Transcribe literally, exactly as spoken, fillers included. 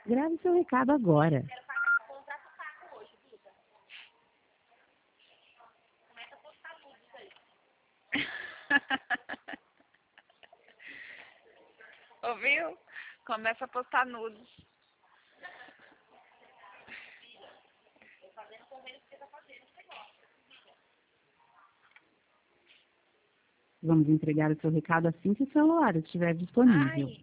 Grave seu recado agora. Quero pagar, comprar o saco hoje, Duda. Começa a postar nudes aí. Ouviu? Começa a postar nudes. Eu fazendo correio que você tá fazendo, você gosta. Vamos entregar o seu recado assim que o celular estiver disponível. Ai.